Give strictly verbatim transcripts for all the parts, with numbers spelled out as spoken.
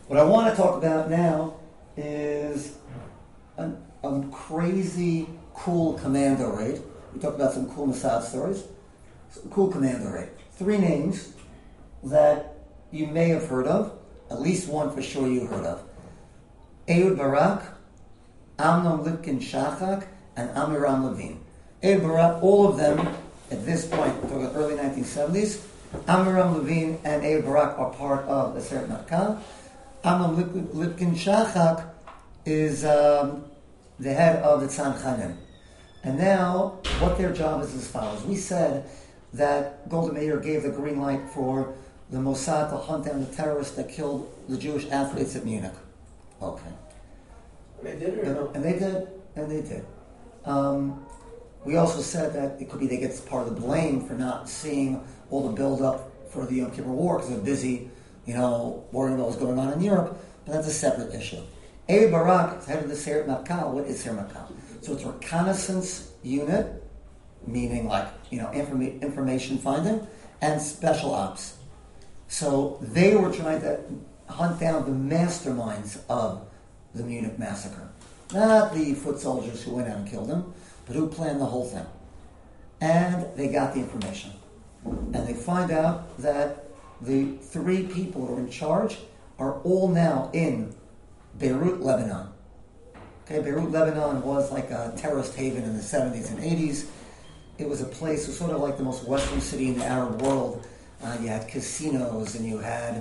What I want to talk about now is a, a crazy, cool commando raid. We talked about some cool Mossad stories. Some cool commando raid. Three names that you may have heard of. At least one for sure you heard of. Ehud Barak, Amnon Lipkin Shachak, and Amiram Levine. Ehud Barak, all of them at this point, the early nineteen seventies, Amiram Levine and Ehud Barak are part of the Aseret Matkal. Amnon Lipkin Shachak is um, the head of the Tzanchanim. And now, what their job is as follows. We said that Golda Meir gave the green light for the Mossad to hunt down the terrorists that killed the Jewish athletes at Munich. Okay. They did it or no? And they did, and they did. Um, we also said that it could be they get part of the blame for not seeing all the build-up for the Yom Kippur War because they're busy, you know, worrying about what's going on in Europe, but that's a separate issue. Ehud Barak is head of the Aseret Matkal. What is Aseret Matkal? So it's a reconnaissance unit, meaning like, you know, informa- information finding, and special ops. So they were trying to hunt down the masterminds of the Munich massacre. Not the foot soldiers who went out and killed them, but who planned the whole thing. And they got the information. And they find out that the three people who are in charge are all now in Beirut, Lebanon. Okay, Beirut, Lebanon was like a terrorist haven in the seventies and eighties. It was a place, it was sort of like the most western city in the Arab world. Uh, you had casinos and you had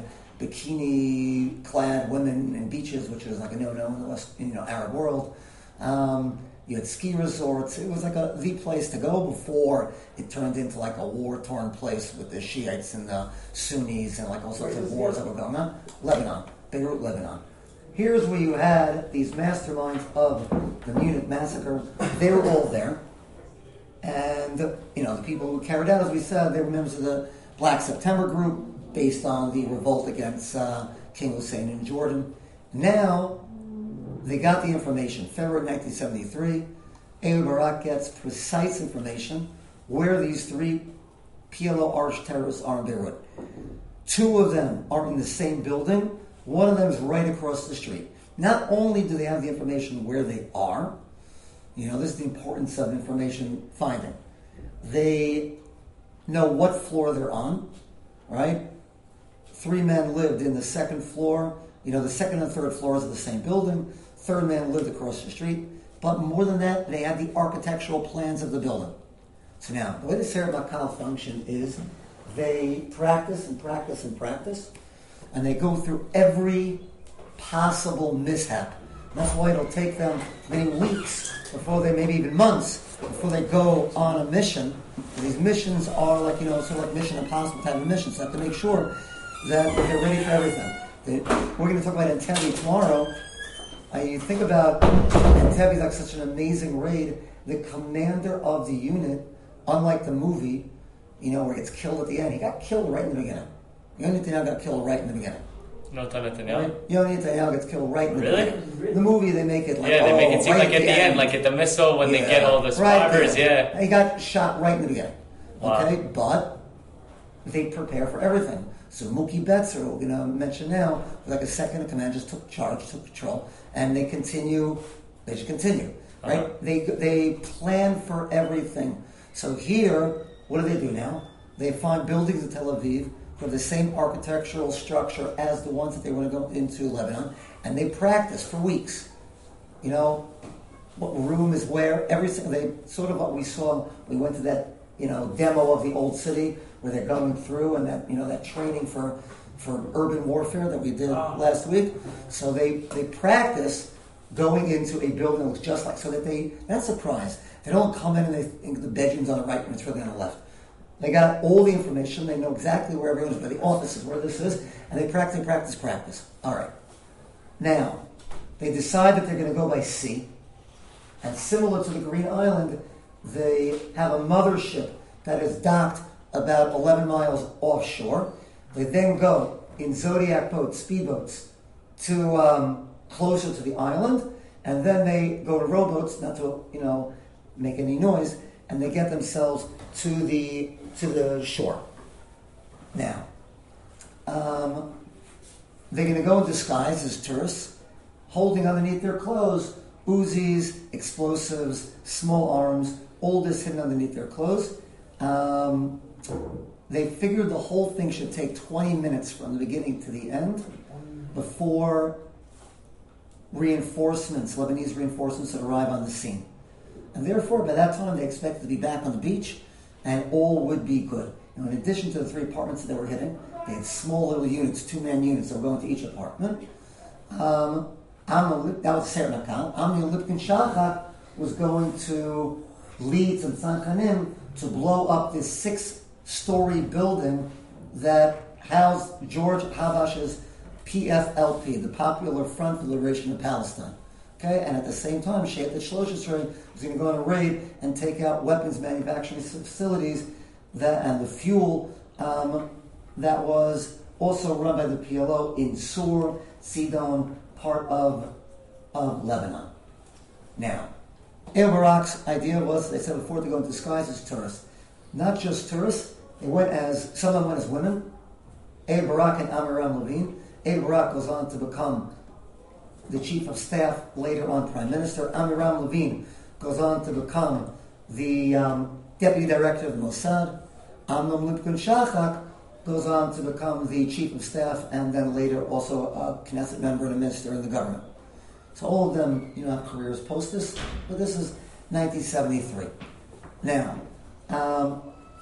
bikini-clad women in beaches, which was like a no-no in the West, you know, Arab world. Um, you had ski resorts. It was like a the place to go before it turned into like a war-torn place with the Shiites and the Sunnis and like all sorts of wars that were going on. Lebanon, Beirut, Lebanon. Here's where you had these masterminds of the Munich massacre. They were all there, and you know the people who carried out, as we said, they were members of the Black September group, based on the revolt against uh, King Hussein in Jordan. Now, they got the information. February nineteen seventy-three, Ehud Barak gets precise information where these three P L O arch terrorists are in Beirut. Two of them are in the same building. One of them is right across the street. Not only do they have the information where they are, you know, this is the importance of information finding. They know what floor they're on, right? Three men lived in the second floor. You know, the second and third floors of the same building. Third man lived across the street. But more than that, they had the architectural plans of the building. So now, the way the Aseret Matkal function is they practice and practice and practice, and they go through every possible mishap. And that's why it'll take them many weeks before they, maybe even months, before they go on a mission. And these missions are like, you know, sort of like Mission Impossible type of missions. So they have to make sure that they're ready for everything. They, we're going to talk about Entebbe tomorrow. Uh, you think about Entebbe is like such an amazing raid. The commander of the unit, unlike the movie, you know, where he gets killed at the end, he got killed right in the beginning. Yoni Netanyahu got killed right in the beginning. No, Netanyahu? Right? Yoni Netanyahu gets killed right in the really? beginning. The movie, they make it like, yeah, they oh, make it seem right like at the end, end, like at the missile when yeah. they get all the survivors, right yeah. He got shot right in the beginning. Wow. Okay, but they prepare for everything. So Mookie Betts, who we're going to mention now, like a second in command, just took charge, took control, and they continue, they should continue, right? Uh-huh. They they plan for everything. So here, what do they do now? They find buildings in Tel Aviv for the same architectural structure as the ones that they want to go into Lebanon, and they practice for weeks. You know, what room is where, every single, they sort of what we saw, we went to that, you know, demo of the old city where they're going through and that, you know, that training for, for urban warfare that we did oh. last week. So they, they practice going into a building that looks just like, so that they, not surprised, they don't come in and they think the bedroom's on the right and it's really on the left. They got all the information, they know exactly where everyone is, where the office is, where this is, and they practice, practice, practice. All right. Now, they decide that they're going to go by sea, and similar to the Green Island, they have a mothership that is docked about eleven miles offshore. They then go in Zodiac boats, speedboats, to um, closer to the island, and then they go to rowboats, not to, you know, make any noise, and they get themselves to the to the shore. Now, um, they're going to go in disguise as tourists, holding underneath their clothes Uzis, explosives, small arms, all this hidden underneath their clothes. Um, they figured the whole thing should take twenty minutes from the beginning to the end before reinforcements, Lebanese reinforcements, would arrive on the scene. And therefore, by that time, they expected to be back on the beach and all would be good. You know, in addition to the three apartments that they were hitting, they had small little units, two-man units that were going to each apartment. Um, Am- that was Ser Nakal. Amni Lipkin Shachak was going to lead some Tzanchanim to blow up this six-story building that housed George Habash's P F L P, the Popular Front for the Liberation of Palestine. Okay, and at the same time, Sheikh Shlosh Yisrael was going to go on a raid and take out weapons manufacturing facilities that and the fuel um, that was also run by the P L O in Sur, Sidon, part of, of Lebanon. Now, Ehud Barak's idea was, they said before, to go in disguise as tourists. Not just tourists, they went as, some of them went as women, Ehud Barak and Amiram Levine. Ehud Barak goes on to become the chief of staff, later on prime minister. Amiram Levine goes on to become the um, deputy director of the Mossad. Amnon Lipkin Shachak goes on to become the chief of staff and then later also a Knesset member and a minister in the government. So all of them, you know, have careers post this, but this is nineteen seventy-three. Now, um,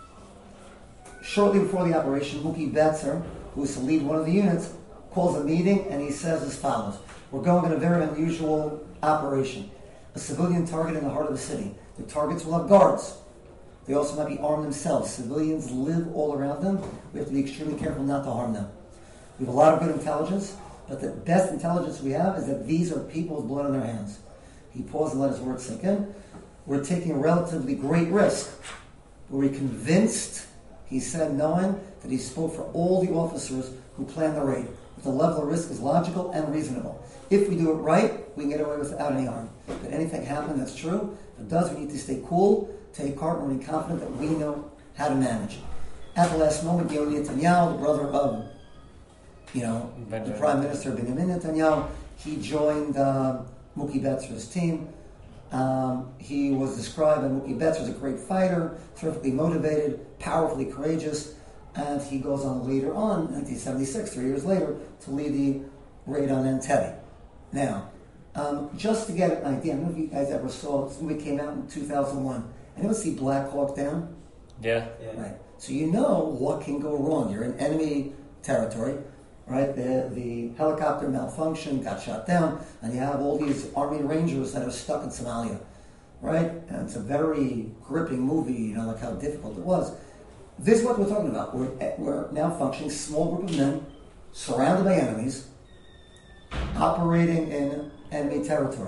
shortly before the operation, Muki Betzer, who is to lead one of the units, calls a meeting and he says as follows: we're going on a very unusual operation. A civilian target in the heart of the city. The targets will have guards. They also might be armed themselves. Civilians live all around them. We have to be extremely careful not to harm them. We have a lot of good intelligence, but the best intelligence we have is that these are people with blood on their hands. He paused and let his words sink in. We're taking a relatively great risk. Were we convinced, he said, knowing that he spoke for all the officers who planned the raid, that the level of risk is logical and reasonable. If we do it right, we can get away without any harm. If anything happen, that's true. If it does, we need to stay cool, take heart, and be confident that we know how to manage. At the last moment, Yoni Netanyahu, the brother of, you know, Benjamin. the Prime Minister Benjamin Netanyahu, he joined uh, Muki Betzer's team. Um, he was described by Muki Betzer as a great fighter, terrifically motivated, powerfully courageous, and he goes on later on, nineteen seventy-six, three years later, to lead the raid on Entebbe. Now, um, just to get an idea, I don't know if you guys ever saw, this movie came out in two thousand one. Anyone see Black Hawk Down? Yeah. Yeah. Right. So you know what can go wrong. You're in enemy territory, right? The the helicopter malfunctioned, got shot down, and you have all these Army Rangers that are stuck in Somalia, right? And it's a very gripping movie, you know, like how difficult it was. This is what we're talking about. We're, we're now functioning, small group of men, surrounded by enemies, operating in enemy territory.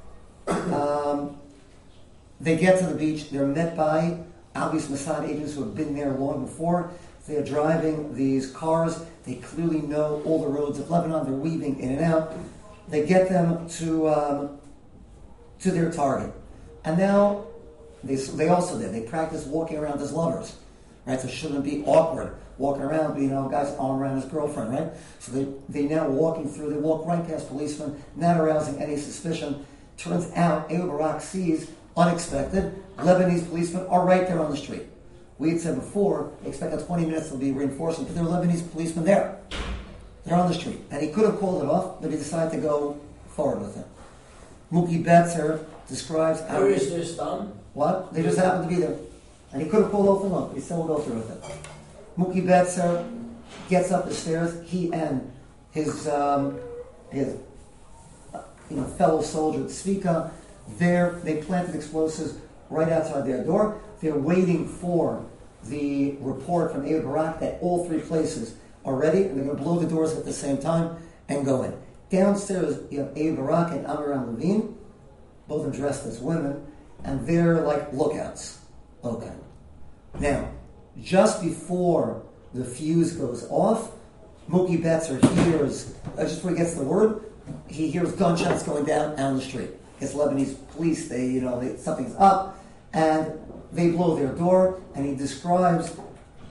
Um, they get to the beach, they're met by obvious Mossad agents who have been there long before. They're driving these cars, they clearly know all the roads of Lebanon, they're weaving in and out. They get them to um, to their target. And now, they, they also did, they practice walking around as lovers, right? So it shouldn't be awkward walking around, but you know, guy's arm around his girlfriend, right? So they, they now walking through, they walk right past policemen, not arousing any suspicion. Turns out, Ehud Barak sees, unexpected, Lebanese policemen are right there on the street. We had said before, expected twenty minutes to be reinforcement, but there were Lebanese policemen there. They're on the street. And he could have called it off, but he decided to go forward with it. Muki Betzer describes... Where is their stam? What? They just happened to be there. And he could have called off and off, but he still will go through with it. Muki Betzer gets up the stairs. He and his um, his uh, you know fellow soldier Tzvika, there they planted explosives right outside their door. They're waiting for the report from Ehud Barak that all three places are ready, and they're going to blow the doors at the same time and go in. Downstairs, you have Ehud Barak and Amiram Levine, both are dressed as women, and they're like lookouts. Okay. Now, just before the fuse goes off, Muki Betzer hears, uh, just before he gets the word, he hears gunshots going down down the street. It's Lebanese police, they, you know, they, something's up, and they blow their door, and he describes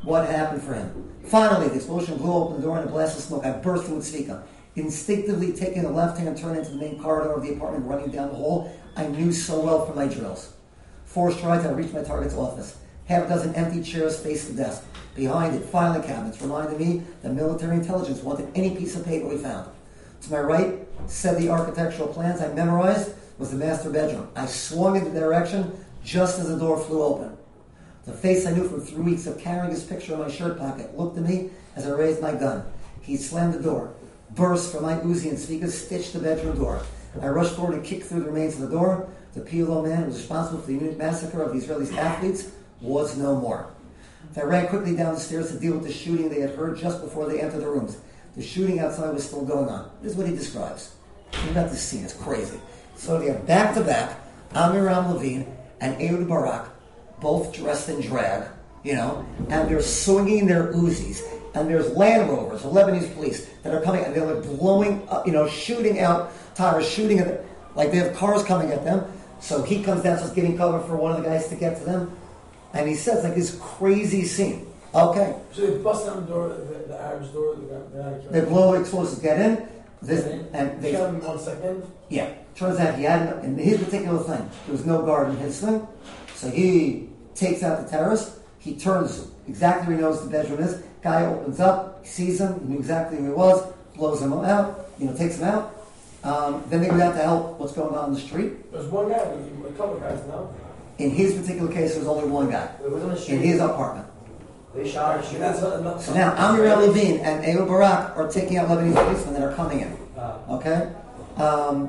what happened for him. Finally, the explosion blew open the door and a blast of smoke. I burst through with Tzvika. Instinctively taking the left-hand turn into the main corridor of the apartment, running down the hall, I knew so well from my drills. Four strides, I reached my target's office. Half a dozen empty chairs faced the desk. Behind it, filing cabinets reminded me that military intelligence wanted any piece of paper we found. To my right, said the architectural plans I memorized was the master bedroom. I swung in the direction just as the door flew open. The face I knew from three weeks of carrying his picture in my shirt pocket looked at me as I raised my gun. He slammed the door, burst from my Uzi and Tzvika, stitched the bedroom door. I rushed forward and kicked through the remains of the door. The P L O man who was responsible for the unit massacre of the Israeli athletes was no more. I ran quickly down the stairs to deal with the shooting they had heard just before they entered the rooms. The shooting outside was still going on. This is what he describes. Think about this scene. It's crazy. So they have back-to-back Amiram Levine and Ehud Barak, both dressed in drag, you know, and they're swinging their Uzis. And there's Land Rovers, the Lebanese police, that are coming, and they're like blowing up, you know, shooting out tires, shooting at them. Like they have cars coming at them. So he comes down, starts giving cover for one of the guys to get to them. And he says, like, this crazy scene. Okay. So they bust down the door, the, the Arab's door, the guy. They blow explosives, get in. This, and they shot him in one second. Yeah. Turns out he had, in his particular thing, there was no guard in his thing. So he takes out the terrorist. He turns exactly where he knows the bedroom is. Guy opens up, he sees him, he knew exactly who he was, blows him out, you know, takes him out. Um, then they go out to help what's going on in the street. There's one guy, a couple guys now. In his particular case, there was only one guy. It was on the street. In his apartment. They shot him. That's not enough. So now, Amir Levine and Ehud Barak are taking out Lebanese policemen that are coming in. Okay? Um,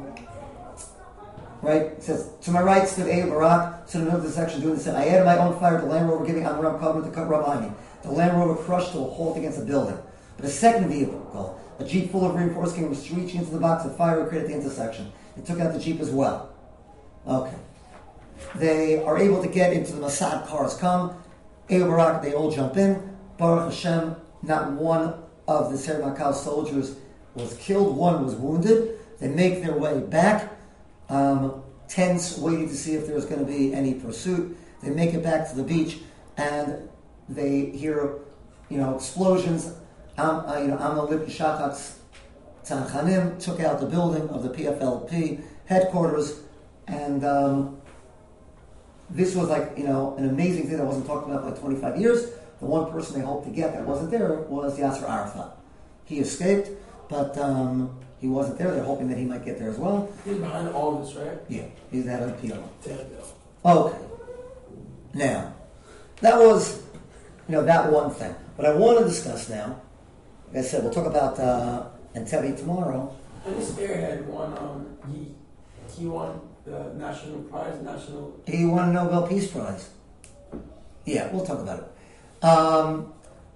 right? It says, to my right stood Ehud Barak, to the middle of the section doing the same. I added my own fire to the Land Rover, giving Amram cover to cut rub behind me. The Land Rover crushed to a halt against a building. But a second vehicle, a Jeep full of reinforced came reaching into the box of fire we created at the intersection. They took out the Jeep as well. Okay. They are able to get into the Mossad cars come. Ehud Barak, they all jump in. Baruch Hashem, not one of the Ser Makal soldiers was killed, one was wounded. They make their way back, um, tense, waiting to see if there's going to be any pursuit. They make it back to the beach, and they hear, you know, explosions. Um, uh, you know, Amalip Shachatz Tzanchanim took out the building of the P F L P headquarters, and um, this was like, you know, an amazing thing that wasn't talked about for like twenty-five years. The one person they hoped to get that wasn't there was Yasser Arafat. He escaped, but um, he wasn't there. They're hoping that he might get there as well. He's behind all of this, right? Yeah, he's the head of the P L Damn, O. Okay. Now, that was, you know, that one thing. What I want to discuss now, like I said, we'll talk about uh, Entebbe tomorrow. And this airhead won, um, he, he won the national prize, national... He won a Nobel Peace Prize. Yeah, we'll talk about it. Um,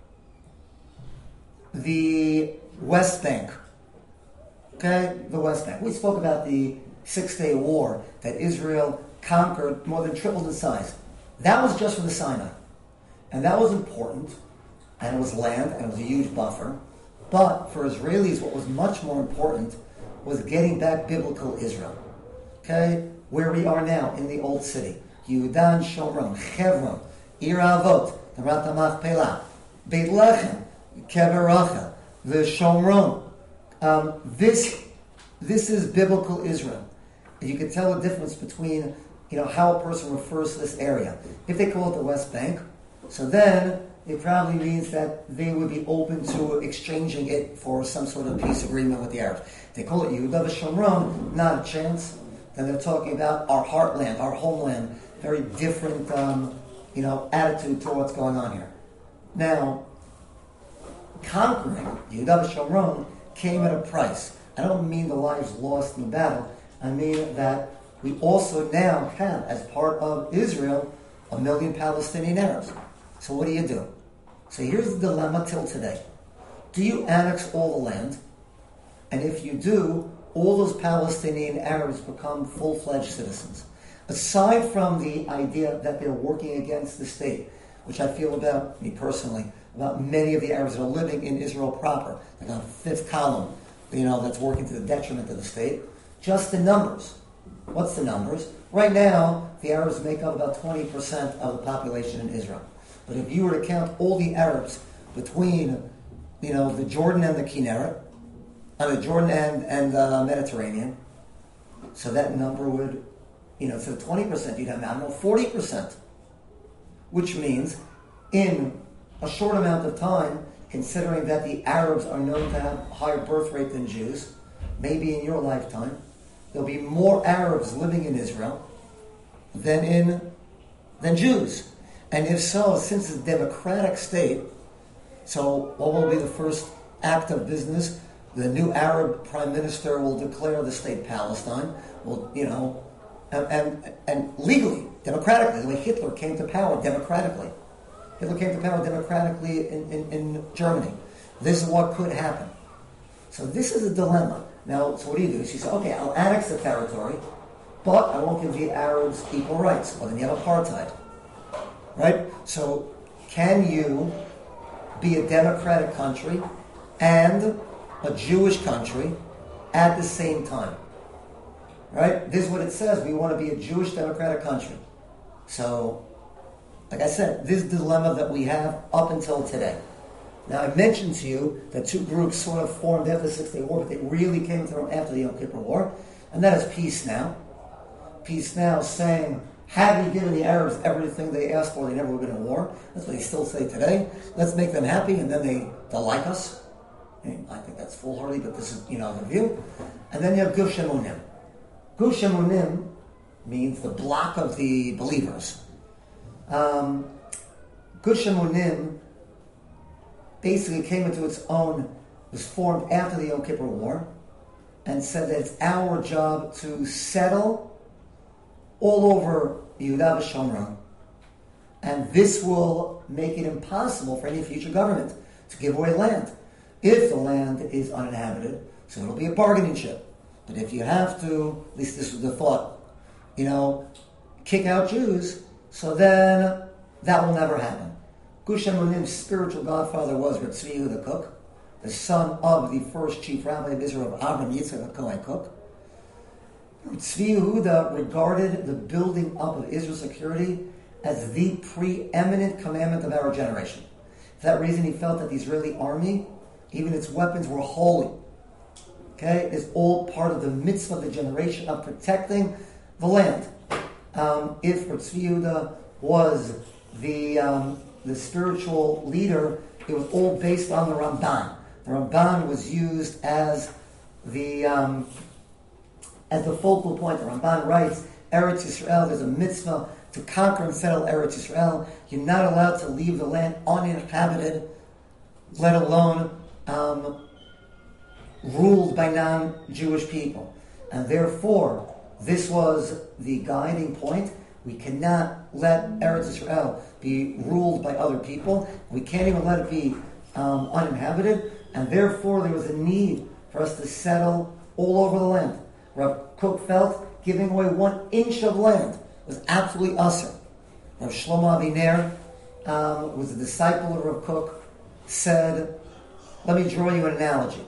the West Bank. Okay? The West Bank. We spoke about the Six-Day War that Israel conquered, more than tripled in size. That was just for the Sinai. And that was important. And it was land, and it was a huge buffer. But for Israelis, what was much more important was getting back biblical Israel. Okay? Where we are now, in the Old City. Yehudan, Shomron, Hebron, Ir Avot, the Rat HaMachpelah, Beit Lechem, Kever Rachel, the Shomron. Um, this, this is biblical Israel. You can tell the difference between, you know, how a person refers to this area. If they call it the West Bank, so then it probably means that they would be open to exchanging it for some sort of peace agreement with the Arabs. They call it Yehuda v'Shomron, not a chance. Then they're talking about our heartland, our homeland. Very different, um, you know, attitude to what's going on here. Now, conquering Yehuda v'Shomron came at a price. I don't mean the lives lost in the battle. I mean that we also now have, as part of Israel, a million Palestinian Arabs. So what do you do? So here's the dilemma till today. Do you annex all the land? And if you do, all those Palestinian Arabs become full-fledged citizens. Aside from the idea that they're working against the state, which I feel about, me personally, about many of the Arabs that are living in Israel proper, like on fifth column, you know, that's working to the detriment of the state, just the numbers. What's the numbers? Right now, the Arabs make up about twenty percent of the population in Israel. But if you were to count all the Arabs between, you know, the Jordan and the Kinneret, uh, the Jordan and and the Mediterranean, so that number would, you know, instead of twenty percent, you'd have, I don't know, forty percent. Which means, in a short amount of time, considering that the Arabs are known to have a higher birth rate than Jews, maybe in your lifetime, there'll be more Arabs living in Israel than in than Jews. And if so, since it's a democratic state, so what will be the first act of business? The new Arab prime minister will declare the state Palestine. Well, you know, and, and and legally, democratically, the way Hitler came to power democratically. Hitler came to power democratically in, in, in Germany. This is what could happen. So this is a dilemma. Now, so what do you do? She said, okay, I'll annex the territory, but I won't give the Arabs equal rights. Well, then you have apartheid. Right? So can you be a democratic country and a Jewish country at the same time? Right? This is what it says. We want to be a Jewish democratic country. So, like I said, this dilemma that we have up until today. Now, I mentioned to you that two groups sort of formed after the Six Day War, but they really came through after the Yom Kippur War, and that is Peace Now. Peace Now saying, had we given the Arabs everything they asked for, they never would have been in war. That's what they still say today. Let's make them happy, and then they, they'll like us. And I think that's foolhardy, but this is, you know, the view. And then you have Gush Emunim. Gush Emunim means the block of the believers. Um, Gush Emunim basically came into its own, was formed after the Yom Kippur War, and said that it's our job to settle all over Yehuda v'Shomron, and this will make it impossible for any future government to give away land. If the land is uninhabited, so it'll be a bargaining chip. But if you have to, at least this was the thought, you know, kick out Jews, so then that will never happen. Gush Emunim's spiritual godfather was Reb Tzvi Yehuda Kook, the son of the first chief rabbi of Israel, of Avram Yitzchak Kohen Kook. Tzvi Yehuda regarded the building up of Israel's security as the preeminent commandment of our generation. For that reason, he felt that the Israeli army, even its weapons, were holy. Okay, it's all part of the mitzvah of the generation of protecting the land. Um, if Tzvi Yehuda was the um, the spiritual leader, it was all based on the Ramban. The Ramban was used as the um, as the focal point. The Ramban writes, Eretz Yisrael, there's a mitzvah to conquer and settle Eretz Yisrael. You're not allowed to leave the land uninhabited, let alone um, ruled by non-Jewish people. And therefore, this was the guiding point. We cannot let Eretz Yisrael be ruled by other people. We can't even let it be um, uninhabited. And therefore, there was a need for us to settle all over the land. Rav Kook felt giving away one inch of land was absolutely usher. Rav Shlomo Aviner um, was a disciple of Rav Kook, said, let me draw you an analogy.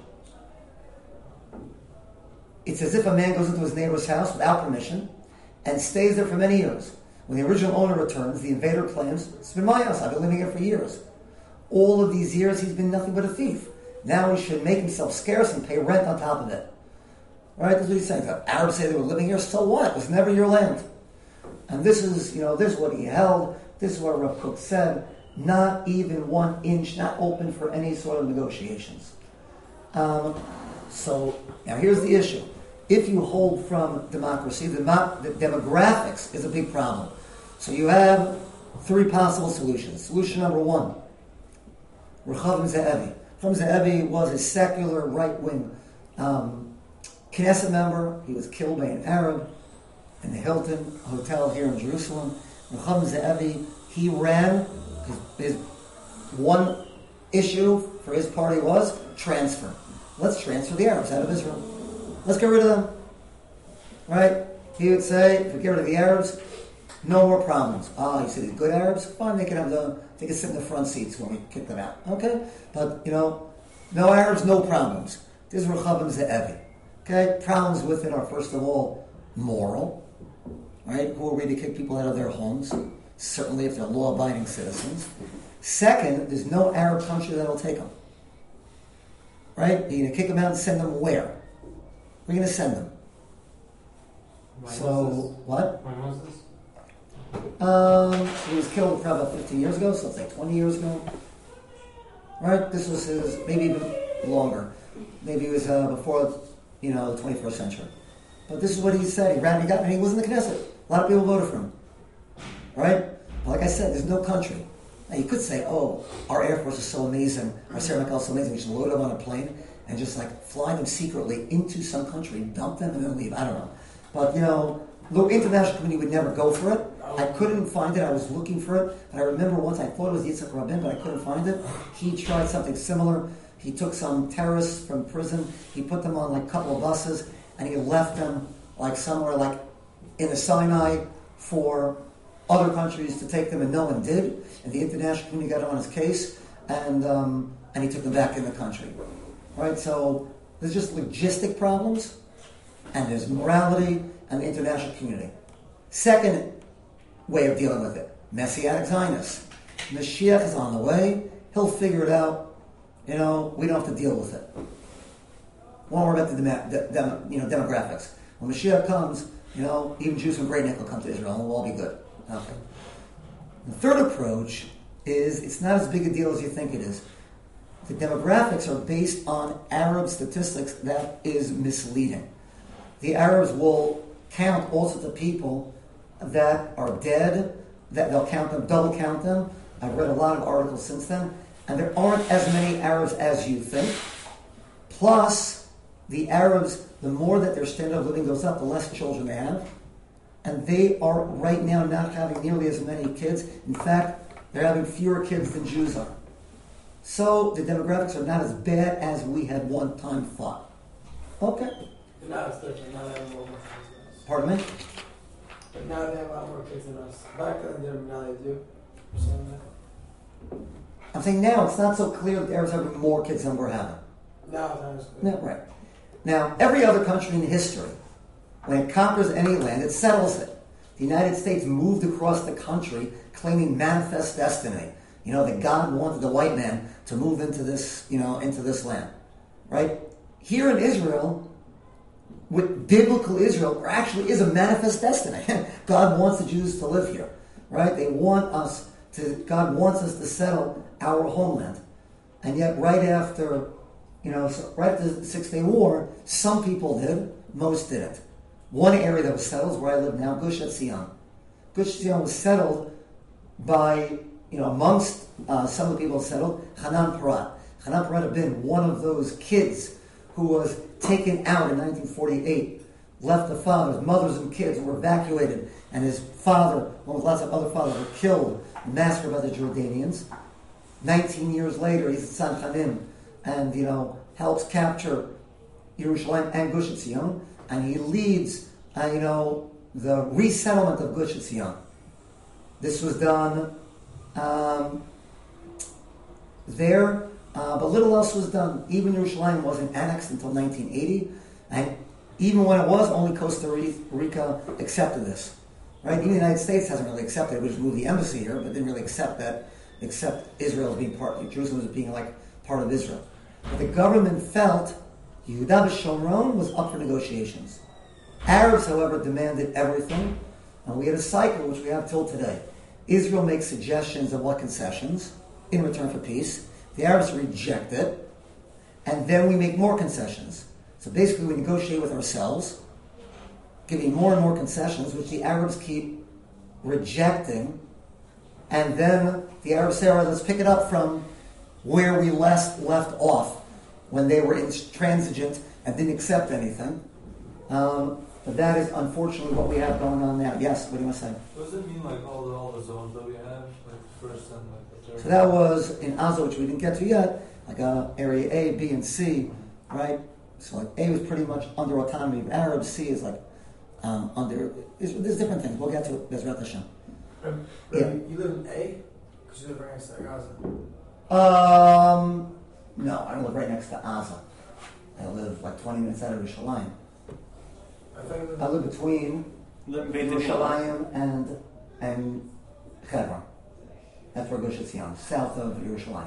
It's as if a man goes into his neighbor's house without permission and stays there for many years. When the original owner returns, the invader claims, it's been my house, I've been living here for years. All of these years he's been nothing but a thief. Now he should make himself scarce and pay rent on top of it. All right, that's what he's saying. The Arabs say they were living here, so what? It was never your land. And this is, you know, this is what he held. This is what Rav Kook said. Not even one inch, not open for any sort of negotiations. Um, so, now here's the issue. If you hold from democracy, the, the demographics is a big problem. So you have three possible solutions. Solution number one, Rechavam Ze'evi. Rechavam Ze'evi was a secular right-wing um, Knesset member. He was killed by an Arab in the Hilton Hotel here in Jerusalem. Rechavam Ze'evi, he ran, his, his one issue for his party was transfer. Let's transfer the Arabs out of Israel. Let's get rid of them. Right? He would say, if we get rid of the Arabs, no more problems. Ah, you say the good Arabs? Fine, they can have the, they can sit in the front seats when we kick them out. Okay? But, you know, no Arabs, no problems. This is Rechavam Ze'evi. Okay? Problems with it are, first of all, moral. Right? Who are we to kick people out of their homes? certainly if they're law-abiding citizens. Second, there's no Arab country that'll take them. Right? You're going to kick them out and send them where? We're going to send them. When so, was what? When was this? Um, he was killed probably about fifteen years ago, so it's like twenty years ago. Right? This was his, maybe even longer. Maybe it was uh, before, you know, the twenty-first century. But this is what he said. He ran, he got, and he was in the Knesset. A lot of people voted for him. Right? But like I said, there's no country. Now you could say, oh, our Air Force is so amazing, our Sarah McCall is so amazing, we should load them on a plane and just like fly them secretly into some country, dump them, and then leave. I don't know. But, you know, the international community would never go for it. I couldn't find it. I was looking for it. And I remember once I thought it was Yitzhak Rabin, but I couldn't find it. He tried something similar. He took some terrorists from prison. He put them on like a couple of buses, and he left them like somewhere like in the Sinai for other countries to take them, and no one did. And the international community got on his case, and um, and he took them back in the country. Right? So there's just logistic problems, and there's morality and the international community. Second way of dealing with it, Messianic Zionists. Mashiach is on the way. He'll figure it out. You know, we don't have to deal with it. Won't worry about the, dem- the dem- you know, demographics. When Mashiach comes, you know, even Jews from Great Neck will come to Israel, and we'll all be good. Okay. The third approach is it's not as big a deal as you think it is. The demographics are based on Arab statistics that is misleading. The Arabs will count all sorts of people that are dead, that they'll count them, double count them. I've read a lot of articles since then, and there aren't as many Arabs as you think. Plus, the Arabs, the more that their standard of living goes up, the less children they have. And they are right now not having nearly as many kids. In fact, they're having fewer kids than Jews are. So the demographics are not as bad as we had one time thought. Okay. But now it's different. Now they have more kids than us. Pardon me? But now they have a lot more kids than us. Back then, they didn't. Now they do. You're saying that? I'm saying now it's not so clear that the Arabs are having more kids than we're having. Now it's not. No, right. Now, every other country in history, when it conquers any land, it settles it. The United States moved across the country claiming manifest destiny. You know, that God wanted the white man to move into this, you know, into this land. Right? Here in Israel, with biblical Israel, there actually is a manifest destiny. God wants the Jews to live here. Right? They want us to, God wants us to settle our homeland. And yet, right after, you know, so right after the Six-Day War, some people did, most didn't. One area that was settled is where I live now, Gush Etzion. Gush Etzion was settled by, you know, amongst uh, some of the people settled, Hanan Parat. Hanan Parat had been one of those kids who was taken out in nineteen forty-eight, left the fathers, mothers and kids were evacuated, and his father, along with lots of other fathers, were killed, massacred by the Jordanians. Nineteen years later, he's at San Chanim, and, you know, helps capture Yerushalayim and Gush Etzion, and he leads, uh, you know, the resettlement of Gush Etzion. This was done um, there, uh, but little else was done. Even Yerushalayim wasn't annexed until nineteen eighty, and even when it was, only Costa Rica accepted this. Right? Even the United States hasn't really accepted it. We just moved the embassy here, but didn't really accept that, accept Israel as being part, Jerusalem as being like part of Israel. But the government felt Yehuda v'Shomron was up for negotiations. Arabs, however, demanded everything, and we had a cycle which we have till today. Israel makes suggestions of what concessions in return for peace. The Arabs reject it, and then we make more concessions. So basically we negotiate with ourselves, giving more and more concessions, which the Arabs keep rejecting, and then the Arabs say, all right, let's pick it up from where we left, left off when they were intransigent and didn't accept anything. Um, but that is unfortunately what we have going on now. Yes, what do you want to say? What does it mean, like all the all the zones that we have, like the first and like the third? So that was in Gaza, which we didn't get to yet, like uh, area A, B, and C, right? So like A was pretty much under autonomy of Arabs. C is like um, under. There's, there's different things. We'll get to it. Bezrat Hashem. Um, Yeah. You live in A? Because you live right next to Gaza. Um, no, I don't live right next to Gaza. I live like twenty minutes out of Yerushalayim. I thought you lived I live between Beit Hillel. Yerushalayim and and Hebron. That's where Gush Etzion, south of Yerushalayim.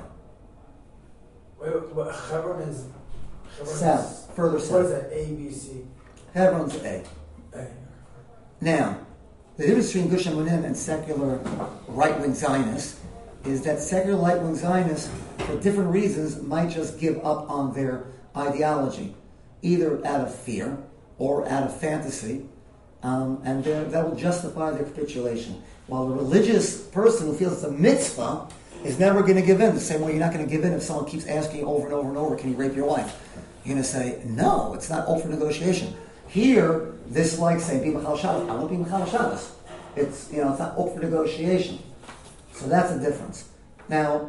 Wait, but Hebron is... Hebron South, is, further what south. is that? A, B, C? Hebron's A. A. Now, the difference between Gush Emunim and secular right-wing Zionists is that secular right-wing Zionists, for different reasons, might just give up on their ideology, either out of fear or out of fantasy, um, and that will justify their capitulation. While the religious person who feels it's a mitzvah is never going to give in, the same way you're not going to give in if someone keeps asking you over and over and over, can you rape your wife? You're going to say, no, it's not open for negotiation. Here, this is like saying, be Mechal Shabbos. I won't be Mechal Shabbos. It's, you know, it's not open for negotiation. So that's the difference. Now,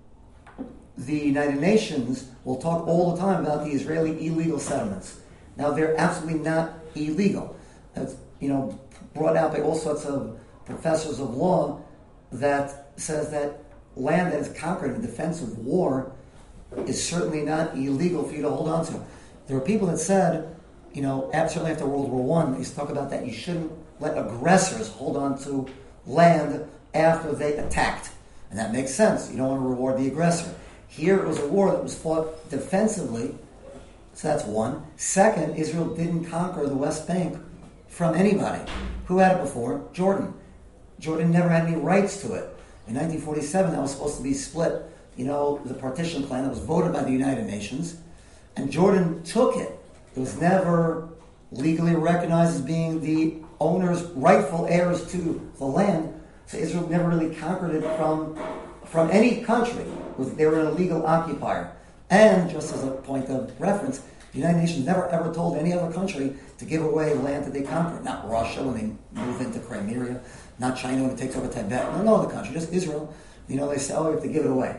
the United Nations will talk all the time about the Israeli illegal settlements. Now, they're absolutely not illegal. It's, you know, brought out by all sorts of professors of law that says that land that is conquered in defense of war is certainly not illegal for you to hold on to. There were people that said, you know, certainly after World War One, they used to talk about that you shouldn't let aggressors hold on to land after they attacked. And that makes sense. You don't want to reward the aggressor. Here it was a war that was fought defensively, so that's one. Second, Israel didn't conquer the West Bank from anybody. Who had it before? Jordan. Jordan never had any rights to it. In nineteen forty-seven, that was supposed to be split, you know, the partition plan that was voted by the United Nations, and Jordan took it. It was never legally recognized as being the owners, rightful heirs to the land, so Israel never really conquered it from, from any country. They were an illegal occupier. And, just as a point of reference, the United Nations never ever told any other country to give away land that they conquered. Not Russia when they move into Crimea, not China when it takes over Tibet, no, no other country, just Israel. You know, they say, oh, you have to give it away.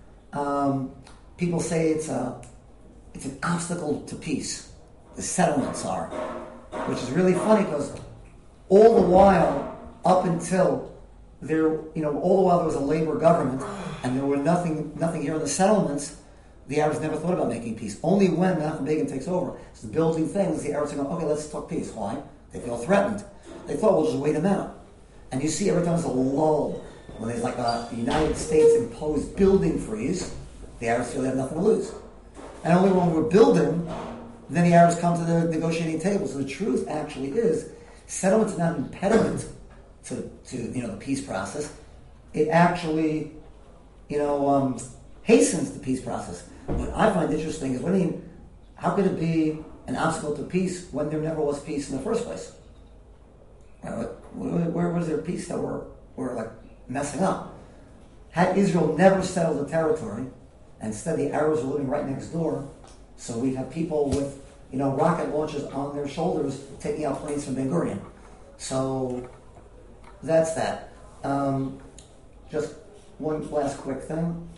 Um, people say it's a, it's an obstacle to peace. The settlements are, which is really funny because all the while, up until there, you know, all the while there was a labor government and there were nothing, nothing here in the settlements, the Arabs never thought about making peace. Only when Menachem Begin takes over, so building things, the Arabs are going, okay, let's talk peace. Why? They feel threatened. They thought, we'll just wait them out. And you see every time there's a lull, when there's like a the United States imposed building freeze, the Arabs feel they have nothing to lose. And only when we're building, then the Arabs come to the negotiating table. So the truth actually is, settlements are not an impediment to, to you know the peace process. It actually, you know, um, hastens the peace process. What I find interesting is, what do you mean, how could it be an obstacle to peace when there never was peace in the first place? Where, where was there peace that we're, we're like messing up? Had Israel never settled the territory, and instead the Arabs were living right next door, so we'd have people with, you know, rocket launchers on their shoulders taking out planes from Ben Gurion. So that's that. Um, just one last quick thing.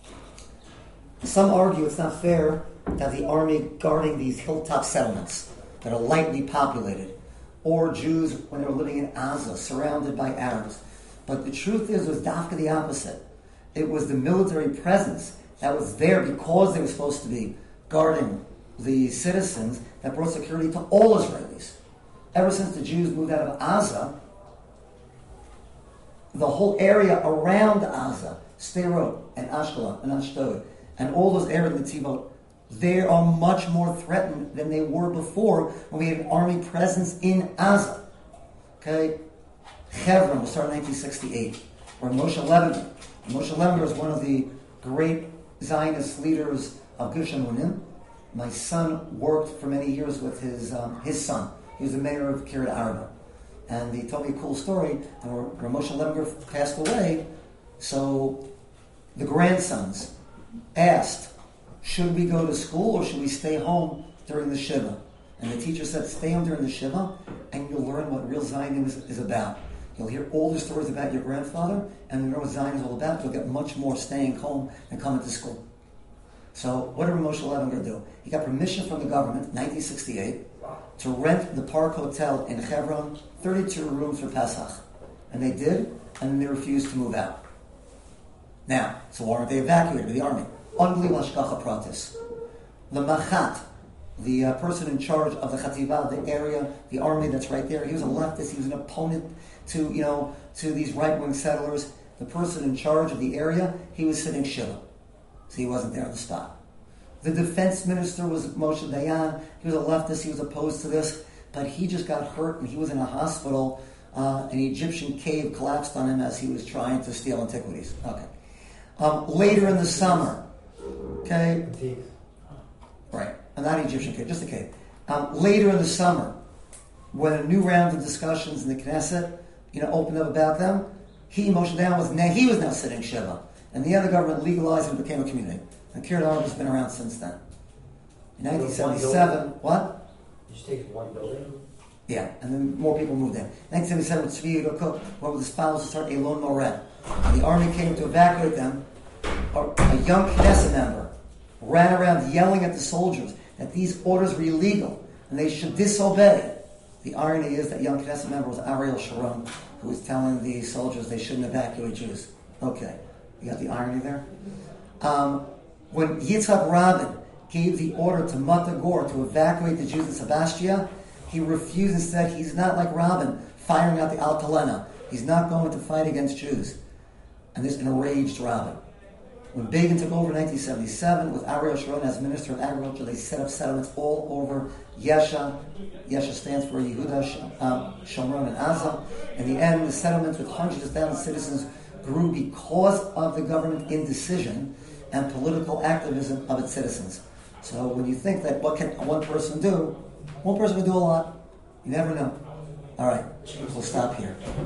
Some argue it's not fair to have the army guarding these hilltop settlements that are lightly populated, or Jews when they were living in Gaza, surrounded by Arabs. But the truth is, it was dafka the opposite. It was the military presence that was there because they were supposed to be guarding the citizens that brought security to all Israelis. Ever since the Jews moved out of Gaza, the whole area around Gaza, Sderot and Ashkelon and Ashdod, and all those areas in the Tivot, they are much more threatened than they were before when we had an army presence in Gaza. Okay? Hebron was started in nineteen sixty-eight, where Moshe Levinger, Moshe Levinger is one of the great Zionist leaders of Gush Emunim. My son worked for many years with his um, his son. He was the mayor of Kiryat Arba. And he told me a cool story, and where, where Moshe Levinger passed away, so the grandsons asked, should we go to school or should we stay home during the Shiva? And the teacher said, stay home during the Shiva and you'll learn what real Zionism is, is about. You'll hear all the stories about your grandfather and you'll know what Zionism is all about. You'll get much more staying home than coming to school. So what did Moshe Levinger do? He got permission from the government in nineteen sixty-eight to rent the Park Hotel in Hebron, thirty-two rooms for Pesach. And they did, and then they refused to move out. Now, so why aren't they evacuated with the army? Unbelievable hashgacha pratis. The Machat, the uh, person in charge of the Chativa, the area, the army that's right there. He was a leftist. He was an opponent to, you know, to these right-wing settlers. The person in charge of the area, he was sitting Shiva. So he wasn't there on the spot. The defense minister was Moshe Dayan. He was a leftist. He was opposed to this. But he just got hurt and he was in a hospital. Uh, an Egyptian cave collapsed on him as he was trying to steal antiquities. Okay. Um, later in the summer, okay, right, uh, not Egyptian cave, just a cave. Um, later in the summer, when a new round of discussions in the Knesset, you know, opened up about them, he, Moshe Dayan, was now, he was now sitting Shiva, and the other government legalized and became a community. And Kiryat Arba has been around since then. In nineteen seventy-seven, what? You just take one building? Yeah, and then more people moved in. nineteen seventy-seven, Tzvi Yehuda Kook went with his followers to start Elon Mored. When the army came to evacuate them, a, a young Knesset member ran around yelling at the soldiers that these orders were illegal and they should disobey. The irony is that young Knesset member was Ariel Sharon, who was telling the soldiers they shouldn't evacuate Jews. Okay, you got the irony there? Um, when Yitzhak Rabin gave the order to Mata Gor to evacuate the Jews in Sebastia, he refused and said he's not like Rabin, firing out the Altalena. He's not going to fight against Jews. And this enraged Rabin. When Begin took over in nineteen seventy-seven, with Ariel Sharon as Minister of Agriculture, they set up settlements all over Yesha. Yesha stands for Yehuda, um, Shomron, and Aza. In the end, the settlements with hundreds of thousands of citizens grew because of the government indecision and political activism of its citizens. So when you think that what can one person do, one person can do a lot. You never know. All right, we'll stop here.